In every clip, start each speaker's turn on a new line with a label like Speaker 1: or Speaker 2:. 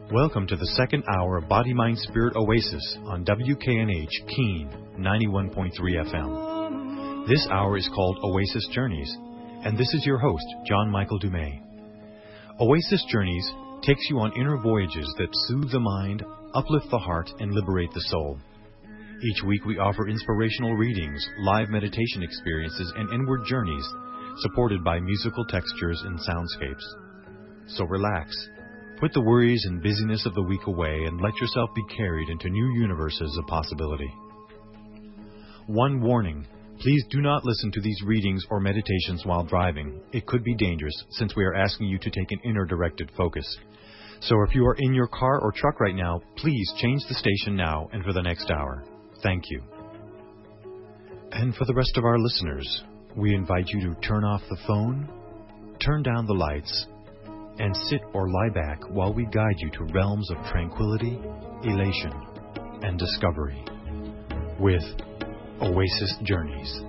Speaker 1: Welcome to the second hour of Body, Mind, Spirit Oasis on WKNH Keene 91.3 FM. This hour is called Oasis Journeys, and this is your host, John Michael Dumais. Oasis Journeys takes you on inner voyages that soothe the mind, uplift the heart, and liberate the soul. Each week we offer inspirational readings, live meditation experiences, and inward journeys supported by musical textures and soundscapes. So relax. Put the worries and busyness of the week away and let yourself be carried into new universes of possibility. One warning, please do not listen to these readings or meditations while driving. It could be dangerous since we are asking you to take an inner directed focus. So if you are in your car or truck right now, please change the station now and for the next hour. Thank you. And for the rest of our listeners, we invite you to turn off the phone, turn down the lights, and sit or lie back while we guide you to realms of tranquility, elation, and discovery with Oasis Journeys.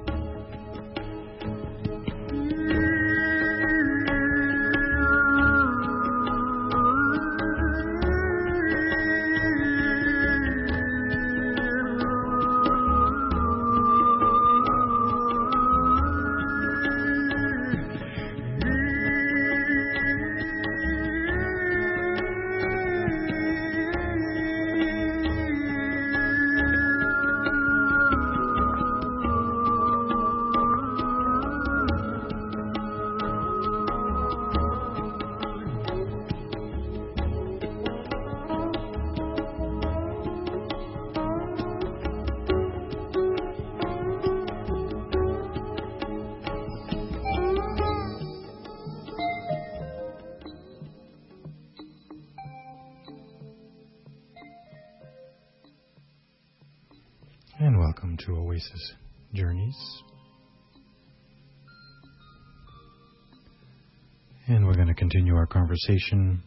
Speaker 1: And welcome to Oasis Journeys. And we're going to continue our conversation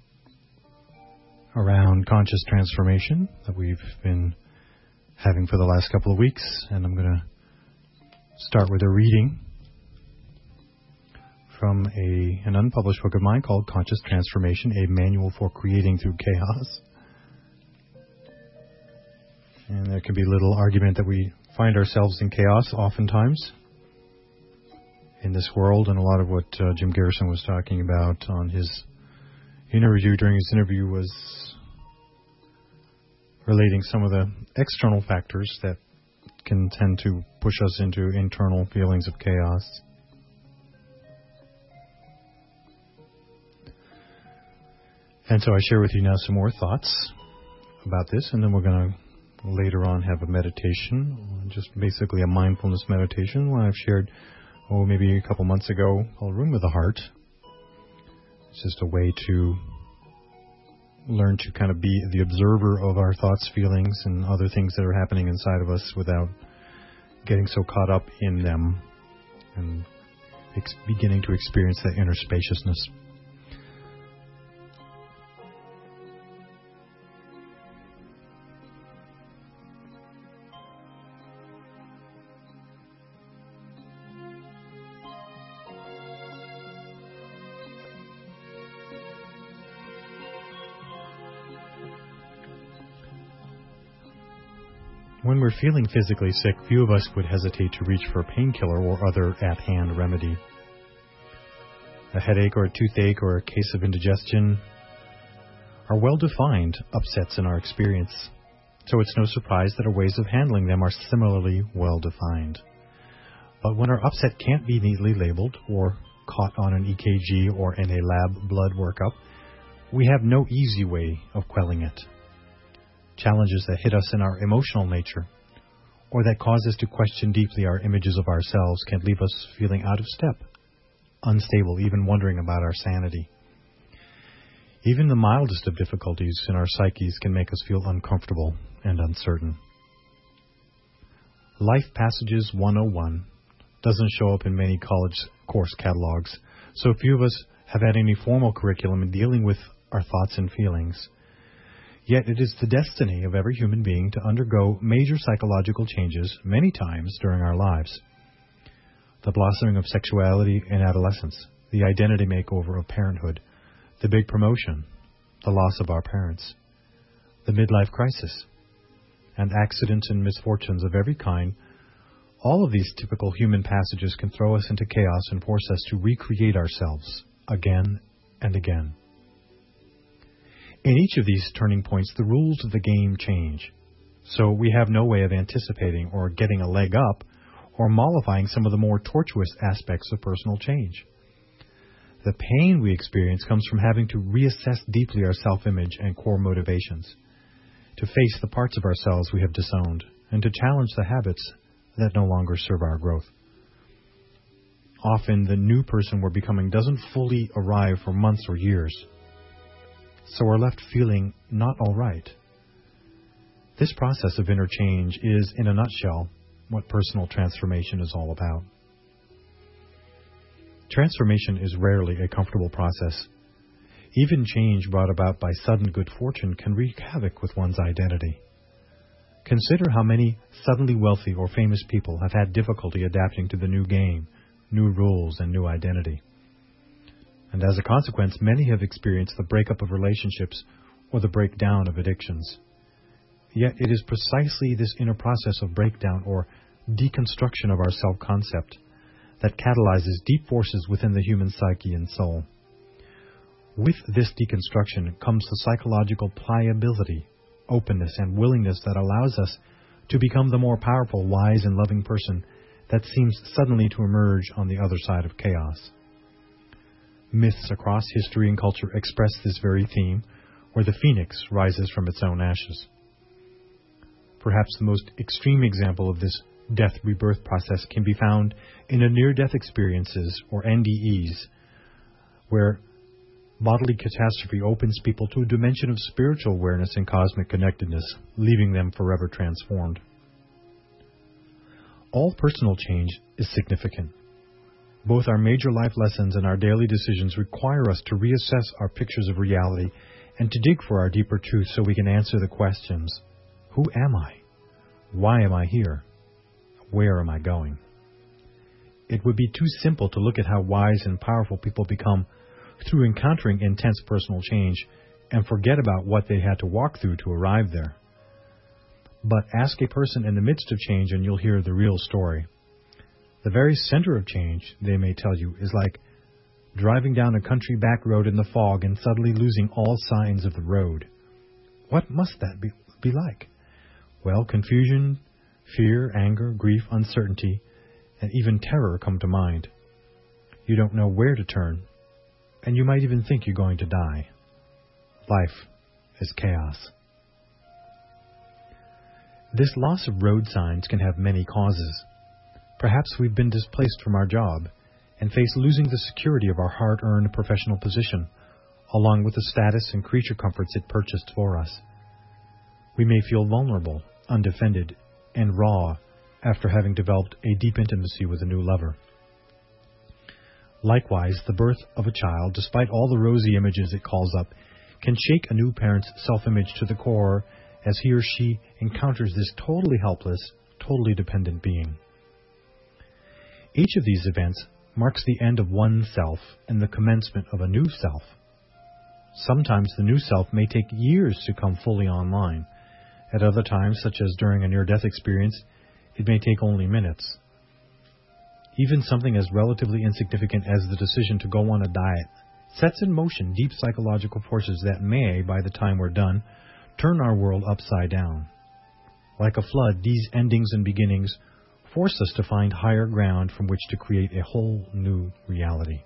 Speaker 1: around conscious transformation that we've been having for the last couple of weeks. And I'm going to start with a reading from an unpublished book of mine called Conscious Transformation, A Manual for Creating Through Chaos. And there can be little argument that we find ourselves in chaos oftentimes in this world, and a lot of what Jim Garrison was talking about on his interview during his interview was relating some of the external factors that can tend to push us into internal feelings of chaos. And so I share with you now some more thoughts about this, and then we're going to later on have a meditation, just basically a mindfulness meditation, one I've shared, maybe a couple months ago, called Room with the Heart. It's just a way to learn to kind of be the observer of our thoughts, feelings, and other things that are happening inside of us without getting so caught up in them and beginning to experience that inner spaciousness. When we're feeling physically sick, few of us would hesitate to reach for a painkiller or other at-hand remedy. A headache or a toothache or a case of indigestion are well-defined upsets in our experience, so it's no surprise that our ways of handling them are similarly well-defined. But when our upset can't be neatly labeled or caught on an EKG or in a lab blood workup, we have no easy way of quelling it. Challenges that hit us in our emotional nature, or that cause us to question deeply our images of ourselves, can leave us feeling out of step, unstable, even wondering about our sanity. Even the mildest of difficulties in our psyches can make us feel uncomfortable and uncertain. Life Passages 101 doesn't show up in many college course catalogs, so few of us have had any formal curriculum in dealing with our thoughts and feelings. Yet it is the destiny of every human being to undergo major psychological changes many times during our lives. The blossoming of sexuality in adolescence, the identity makeover of parenthood, the big promotion, the loss of our parents, the midlife crisis, and accidents and misfortunes of every kind. All of these typical human passages can throw us into chaos and force us to recreate ourselves again and again. In each of these turning points, the rules of the game change, so we have no way of anticipating or getting a leg up or mollifying some of the more tortuous aspects of personal change. The pain we experience comes from having to reassess deeply our self-image and core motivations, to face the parts of ourselves we have disowned, and to challenge the habits that no longer serve our growth. Often, the new person we're becoming doesn't fully arrive for months or years, so we're left feeling not all right. This process of inner change is, in a nutshell, what personal transformation is all about. Transformation is rarely a comfortable process. Even change brought about by sudden good fortune can wreak havoc with one's identity. Consider how many suddenly wealthy or famous people have had difficulty adapting to the new game, new rules, and new identity. And as a consequence, many have experienced the breakup of relationships or the breakdown of addictions. Yet it is precisely this inner process of breakdown or deconstruction of our self-concept that catalyzes deep forces within the human psyche and soul. With this deconstruction comes the psychological pliability, openness, and willingness that allows us to become the more powerful, wise, and loving person that seems suddenly to emerge on the other side of chaos. Myths across history and culture express this very theme, where the phoenix rises from its own ashes. Perhaps the most extreme example of this death-rebirth process can be found in a near-death experiences, or NDEs, where bodily catastrophe opens people to a dimension of spiritual awareness and cosmic connectedness, leaving them forever transformed. All personal change is significant. Both our major life lessons and our daily decisions require us to reassess our pictures of reality and to dig for our deeper truth so we can answer the questions: who am I? Why am I here? Where am I going? It would be too simple to look at how wise and powerful people become through encountering intense personal change and forget about what they had to walk through to arrive there. But ask a person in the midst of change and you'll hear the real story. The very center of change, they may tell you, is like driving down a country back road in the fog and suddenly losing all signs of the road. What must that be like? Well, confusion, fear, anger, grief, uncertainty, and even terror come to mind. You don't know where to turn, and you might even think you're going to die. Life is chaos. This loss of road signs can have many causes. Perhaps we've been displaced from our job and face losing the security of our hard-earned professional position, along with the status and creature comforts it purchased for us. We may feel vulnerable, undefended, and raw after having developed a deep intimacy with a new lover. Likewise, the birth of a child, despite all the rosy images it calls up, can shake a new parent's self-image to the core as he or she encounters this totally helpless, totally dependent being. Each of these events marks the end of one self and the commencement of a new self. Sometimes the new self may take years to come fully online. At other times, such as during a near-death experience, it may take only minutes. Even something as relatively insignificant as the decision to go on a diet sets in motion deep psychological forces that may, by the time we're done, turn our world upside down. Like a flood, these endings and beginnings force us to find higher ground from which to create a whole new reality.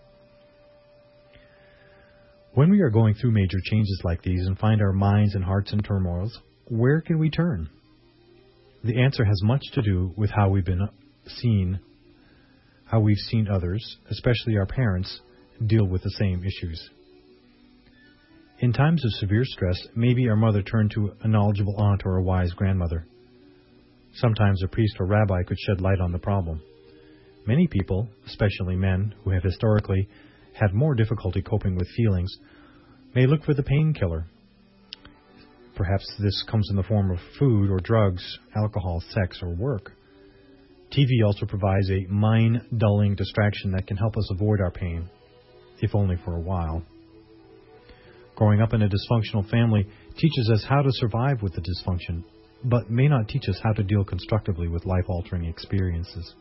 Speaker 1: When we are going through major changes like these and find our minds and hearts in turmoils, where can we turn? The answer has much to do with how we've seen others, especially our parents, deal with the same issues. In times of severe stress, maybe our mother turned to a knowledgeable aunt or a wise grandmother. Sometimes a priest or rabbi could shed light on the problem. Many people, especially men who have historically had more difficulty coping with feelings, may look for the painkiller. Perhaps this comes in the form of food or drugs, alcohol, sex, or work. TV also provides a mind-dulling distraction that can help us avoid our pain, if only for a while. Growing up in a dysfunctional family teaches us how to survive with the dysfunction, but may not teach us how to deal constructively with life-altering experiences.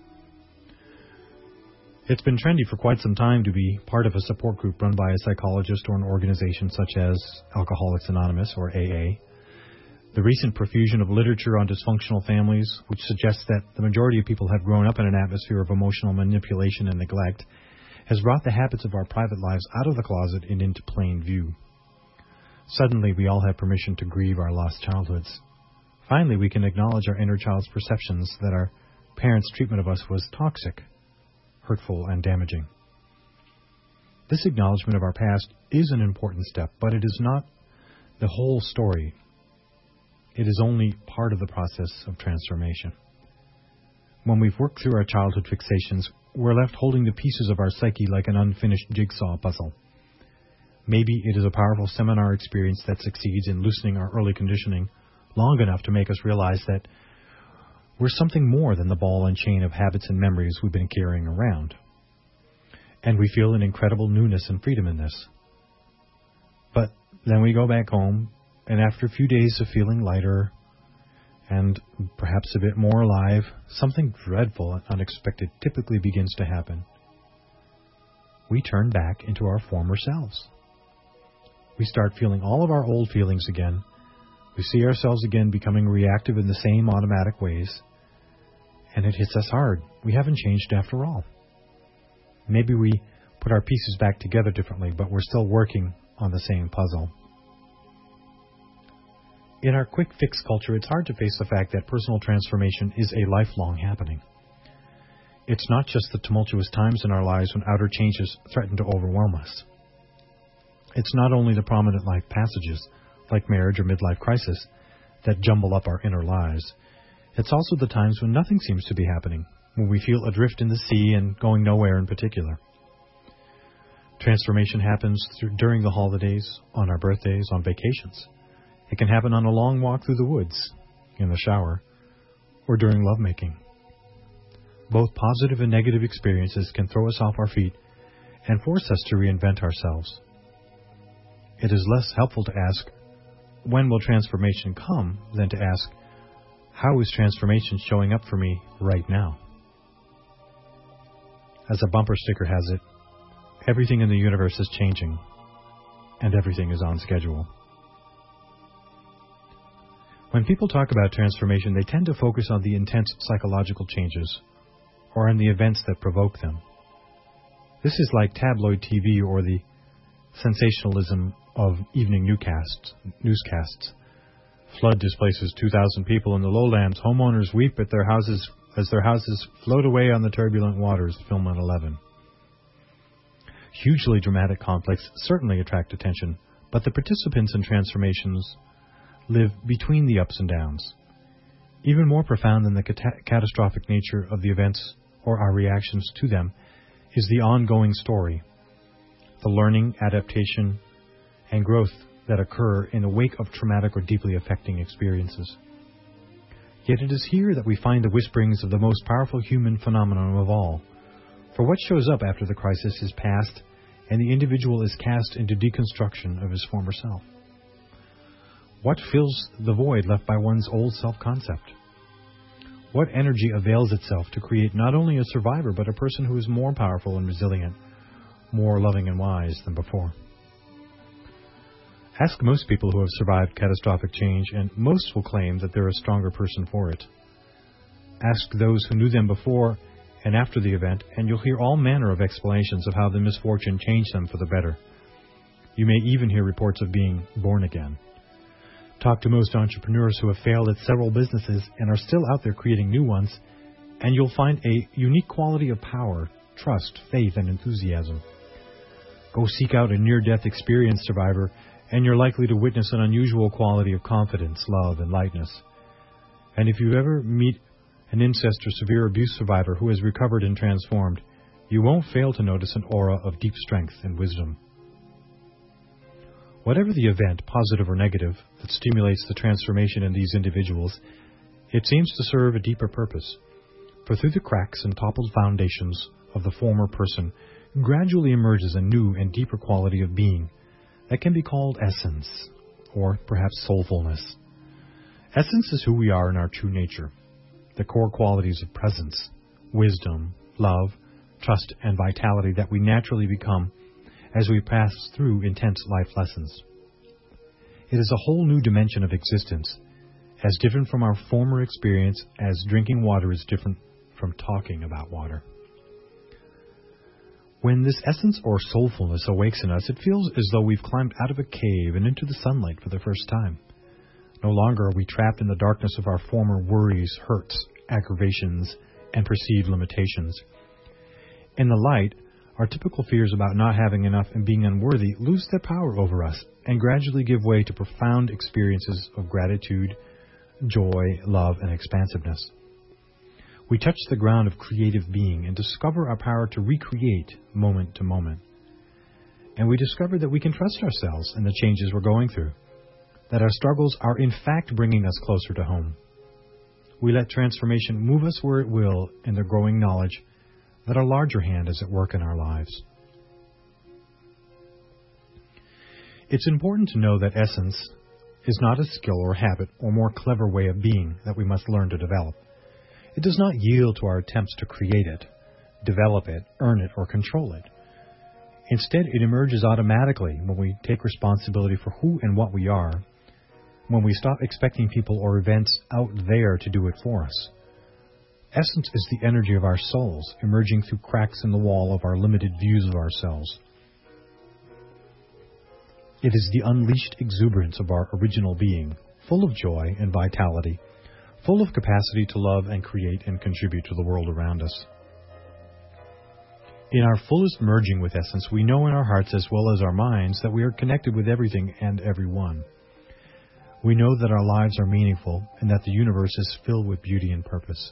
Speaker 1: It's been trendy for quite some time to be part of a support group run by a psychologist or an organization such as Alcoholics Anonymous or AA. The recent profusion of literature on dysfunctional families, which suggests that the majority of people have grown up in an atmosphere of emotional manipulation and neglect, has brought the habits of our private lives out of the closet and into plain view. Suddenly, we all have permission to grieve our lost childhoods. Finally, we can acknowledge our inner child's perceptions that our parents' treatment of us was toxic, hurtful, and damaging. This acknowledgement of our past is an important step, but it is not the whole story. It is only part of the process of transformation. When we've worked through our childhood fixations, we're left holding the pieces of our psyche like an unfinished jigsaw puzzle. Maybe it is a powerful seminar experience that succeeds in loosening our early conditioning long enough to make us realize that we're something more than the ball and chain of habits and memories we've been carrying around. And we feel an incredible newness and freedom in this. But then we go back home, and after a few days of feeling lighter and perhaps a bit more alive, something dreadful and unexpected typically begins to happen. We turn back into our former selves. We start feeling all of our old feelings again. We see ourselves again becoming reactive in the same automatic ways. And it hits us hard. We haven't changed after all. Maybe we put our pieces back together differently, but we're still working on the same puzzle. In our quick fix culture, it's hard to face the fact that personal transformation is a lifelong happening. It's not just the tumultuous times in our lives when outer changes threaten to overwhelm us. It's not only the prominent life passages, like marriage or midlife crisis, that jumble up our inner lives. It's also the times when nothing seems to be happening, when we feel adrift in the sea and going nowhere in particular. Transformation happens during the holidays, on our birthdays, on vacations. It can happen on a long walk through the woods, in the shower, or during lovemaking. Both positive and negative experiences can throw us off our feet and force us to reinvent ourselves. It is less helpful to ask, when will transformation come, than to ask, how is transformation showing up for me right now? As a bumper sticker has it, everything in the universe is changing, and everything is on schedule. When people talk about transformation, they tend to focus on the intense psychological changes, or on the events that provoke them. This is like tabloid TV or the sensationalism of evening newscasts. Flood displaces 2,000 people in the lowlands. Homeowners weep at their houses as their houses float away on the turbulent waters. Film on 11. Hugely dramatic conflicts certainly attract attention, but the participants in transformations live between the ups and downs. Even more profound than the catastrophic nature of the events or our reactions to them is the ongoing story, the learning, adaptation, and growth that occur in the wake of traumatic or deeply affecting experiences. Yet it is here that we find the whisperings of the most powerful human phenomenon of all. For what shows up after the crisis is past, and the individual is cast into deconstruction of his former self. What fills the void left by one's old self-concept? What energy avails itself to create not only a survivor, but a person who is more powerful and resilient, more loving and wise than before? Ask most people who have survived catastrophic change, and most will claim that they're a stronger person for it. Ask those who knew them before and after the event, and you'll hear all manner of explanations of how the misfortune changed them for the better. You may even hear reports of being born again. Talk to most entrepreneurs who have failed at several businesses and are still out there creating new ones, and you'll find a unique quality of power, trust, faith, and enthusiasm. Go seek out a near-death experience survivor, and you're likely to witness an unusual quality of confidence, love, and lightness. And if you ever meet an incest or severe abuse survivor who has recovered and transformed, you won't fail to notice an aura of deep strength and wisdom. Whatever the event, positive or negative, that stimulates the transformation in these individuals, it seems to serve a deeper purpose. For through the cracks and toppled foundations of the former person gradually emerges a new and deeper quality of being that can be called essence, or perhaps soulfulness. Essence is who we are in our true nature, the core qualities of presence, wisdom, love, trust, and vitality that we naturally become as we pass through intense life lessons. It is a whole new dimension of existence, as different from our former experience as drinking water is different from talking about water. When this essence or soulfulness awakes in us, it feels as though we've climbed out of a cave and into the sunlight for the first time. No longer are we trapped in the darkness of our former worries, hurts, aggravations, and perceived limitations. In the light, our typical fears about not having enough and being unworthy lose their power over us and gradually give way to profound experiences of gratitude, joy, love, and expansiveness. We touch the ground of creative being and discover our power to recreate moment to moment. And we discover that we can trust ourselves in the changes we're going through, that our struggles are in fact bringing us closer to home. We let transformation move us where it will in the growing knowledge that a larger hand is at work in our lives. It's important to know that essence is not a skill or habit or more clever way of being that we must learn to develop. It does not yield to our attempts to create it, develop it, earn it, or control it. Instead, it emerges automatically when we take responsibility for who and what we are, when we stop expecting people or events out there to do it for us. Essence is the energy of our souls, emerging through cracks in the wall of our limited views of ourselves. It is the unleashed exuberance of our original being, full of joy and vitality, full of capacity to love and create and contribute to the world around us. In our fullest merging with essence, we know in our hearts as well as our minds that we are connected with everything and everyone. We know that our lives are meaningful and that the universe is filled with beauty and purpose.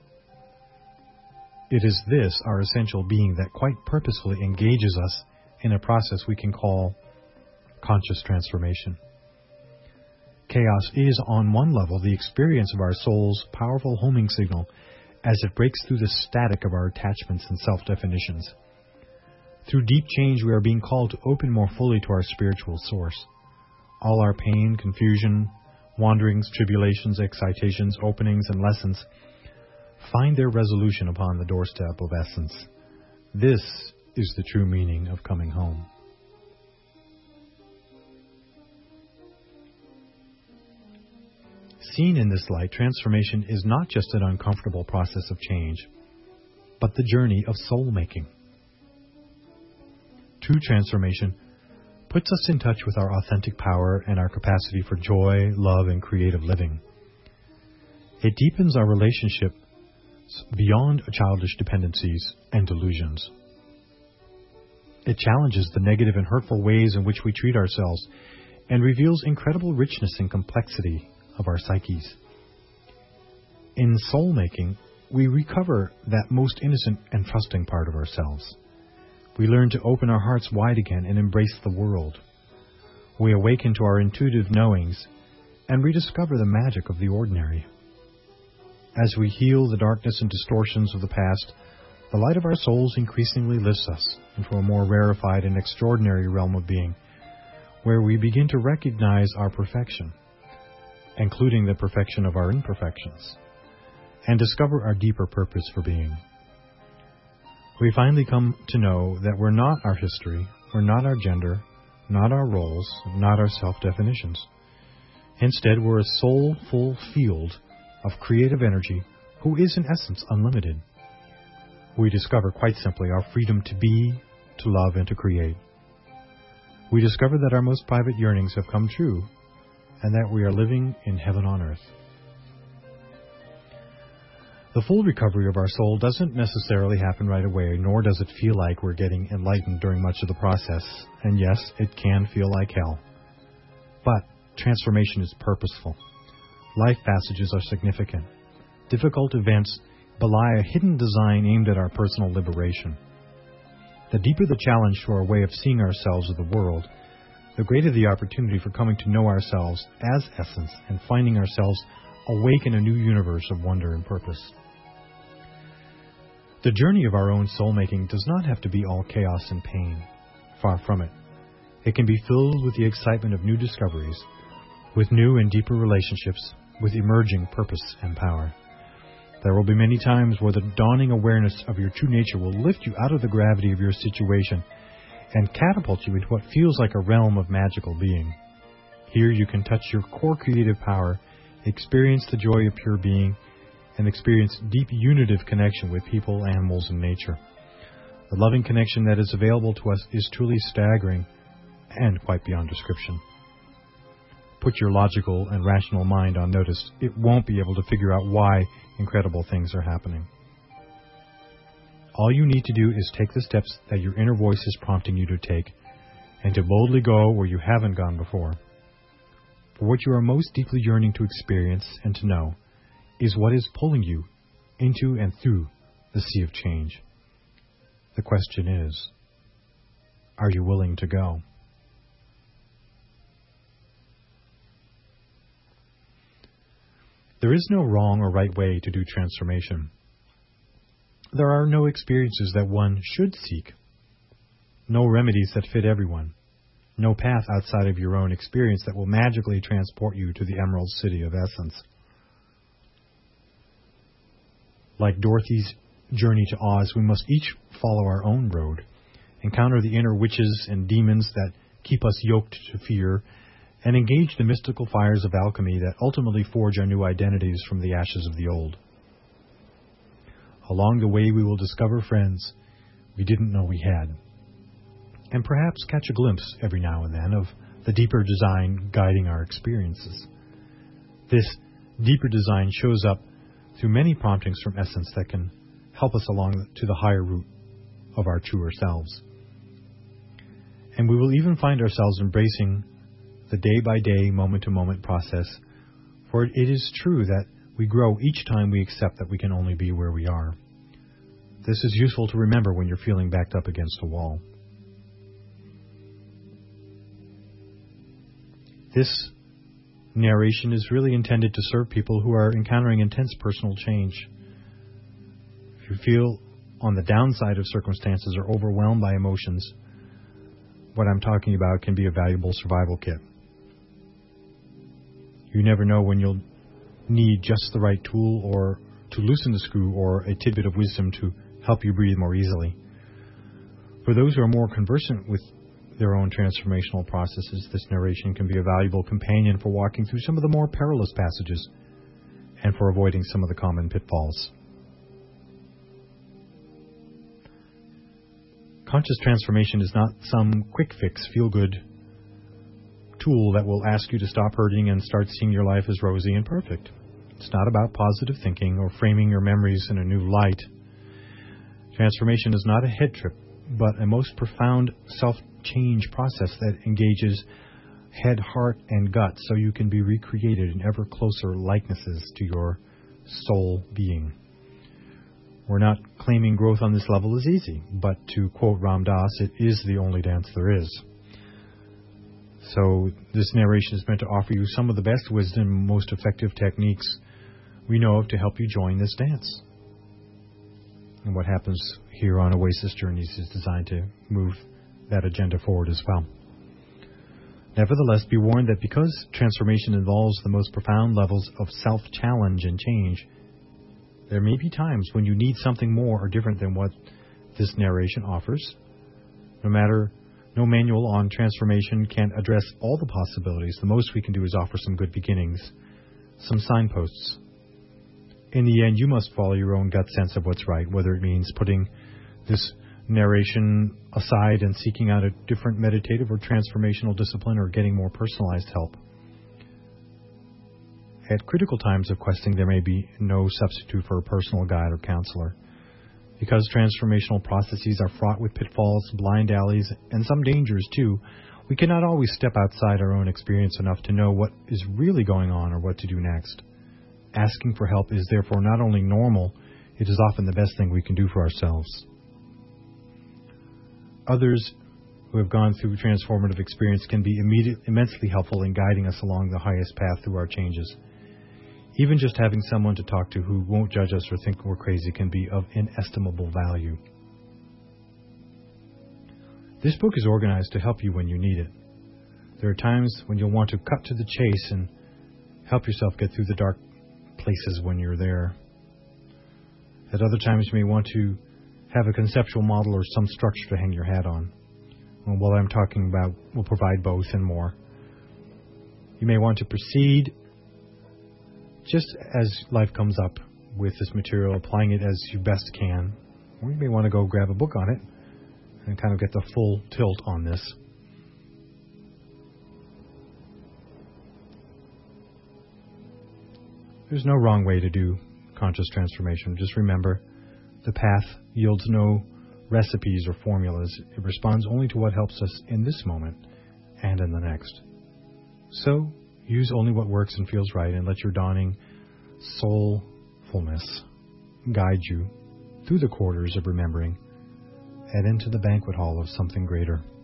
Speaker 1: It is this, our essential being, that quite purposefully engages us in a process we can call conscious transformation. Chaos is, on one level, the experience of our soul's powerful homing signal as it breaks through the static of our attachments and self-definitions. Through deep change, we are being called to open more fully to our spiritual source. All our pain, confusion, wanderings, tribulations, excitations, openings, and lessons find their resolution upon the doorstep of essence. This is the true meaning of coming home. Seen in this light, transformation is not just an uncomfortable process of change, but the journey of soul-making. True transformation puts us in touch with our authentic power and our capacity for joy, love, and creative living. It deepens our relationship beyond childish dependencies and delusions. It challenges the negative and hurtful ways in which we treat ourselves and reveals incredible richness and complexity of our psyches. In soul-making, we recover that most innocent and trusting part of ourselves. We learn to open our hearts wide again and embrace the world. We awaken to our intuitive knowings and rediscover the magic of the ordinary. As we heal the darkness and distortions of the past, the light of our souls increasingly lifts us into a more rarefied and extraordinary realm of being, where we begin to recognize our perfection, including the perfection of our imperfections, and discover our deeper purpose for being. We finally come to know that we're not our history, we're not our gender, not our roles, not our self-definitions. Instead, we're a soulful field of creative energy who is in essence unlimited. We discover quite simply our freedom to be, to love, and to create. We discover that our most private yearnings have come true and that we are living in heaven on earth. The full recovery of our soul doesn't necessarily happen right away, nor does it feel like we're getting enlightened during much of the process. And yes, it can feel like hell. But transformation is purposeful. Life passages are significant. Difficult events belie a hidden design aimed at our personal liberation. The deeper the challenge to our way of seeing ourselves or the world, the greater the opportunity for coming to know ourselves as essence and finding ourselves awake in a new universe of wonder and purpose. The journey of our own soul-making does not have to be all chaos and pain. Far from it. It can be filled with the excitement of new discoveries, with new and deeper relationships, with emerging purpose and power. There will be many times where the dawning awareness of your true nature will lift you out of the gravity of your situation and catapult you into what feels like a realm of magical being. Here you can touch your core creative power, experience the joy of pure being, and experience deep unitive connection with people, animals, and nature. The loving connection that is available to us is truly staggering and quite beyond description. Put your logical and rational mind on notice. It won't be able to figure out why incredible things are happening. All you need to do is take the steps that your inner voice is prompting you to take, and to boldly go where you haven't gone before. For what you are most deeply yearning to experience and to know is what is pulling you into and through the sea of change. The question is, are you willing to go? There is no wrong or right way to do transformation. There are no experiences that one should seek, no remedies that fit everyone, no path outside of your own experience that will magically transport you to the Emerald City of Essence. Like Dorothy's journey to Oz, we must each follow our own road, encounter the inner witches and demons that keep us yoked to fear, and engage the mystical fires of alchemy that ultimately forge our new identities from the ashes of the old. Along the way, we will discover friends we didn't know we had, and perhaps catch a glimpse every now and then of the deeper design guiding our experiences. This deeper design shows up through many promptings from Essence that can help us along to the higher route of our truer selves. And we will even find ourselves embracing the day-by-day, moment-to-moment process, for it is true that we grow each time we accept that we can only be where we are. This is useful to remember when you're feeling backed up against a wall. This narration is really intended to serve people who are encountering intense personal change. If you feel on the downside of circumstances or overwhelmed by emotions, what I'm talking about can be a valuable survival kit. You never know when you'll need just the right tool or to loosen the screw or a tidbit of wisdom to help you breathe more easily. For those who are more conversant with their own transformational processes, this narration can be a valuable companion for walking through some of the more perilous passages and for avoiding some of the common pitfalls. Conscious transformation is not some quick fix, feel-good tool that will ask you to stop hurting and start seeing your life as rosy and perfect. It's not about positive thinking or framing your memories in a new light. Transformation is not a head trip, but a most profound self-change process that engages head, heart, and gut so you can be recreated in ever closer likenesses to your soul being. We're not claiming growth on this level is easy, but to quote Ram Dass, it is the only dance there is. So this narration is meant to offer you some of the best wisdom, most effective techniques we know of to help you join this dance. And what happens here on Oasis Journeys is designed to move that agenda forward as well. Nevertheless, be warned that because transformation involves the most profound levels of self-challenge and change, there may be times when you need something more or different than what this narration offers. No manual on transformation can address all the possibilities. The most we can do is offer some good beginnings, some signposts. In the end, you must follow your own gut sense of what's right, whether it means putting this narration aside and seeking out a different meditative or transformational discipline or getting more personalized help. At critical times of questing, there may be no substitute for a personal guide or counselor. Because transformational processes are fraught with pitfalls, blind alleys, and some dangers too, we cannot always step outside our own experience enough to know what is really going on or what to do next. Asking for help is therefore not only normal, it is often the best thing we can do for ourselves. Others who have gone through transformative experience can be immensely helpful in guiding us along the highest path through our changes. Even just having someone to talk to who won't judge us or think we're crazy can be of inestimable value.
Speaker 2: This book is organized to help you when you need it. There are times when you'll want to cut to the chase and help yourself get through the dark places when you're there. At other times, you may want to have a conceptual model or some structure to hang your hat on. And what I'm talking about will provide both and more. You may want to proceed just as life comes up with this material, applying it as you best can. Or you may want to go grab a book on it and kind of get the full tilt on this. There's no wrong way to do conscious transformation. Just remember, the path yields no recipes or formulas. It responds only to what helps us in this moment and in the next. So, use only what works and feels right, and let your dawning soulfulness guide you through the corridors of remembering and into the banquet hall of something greater.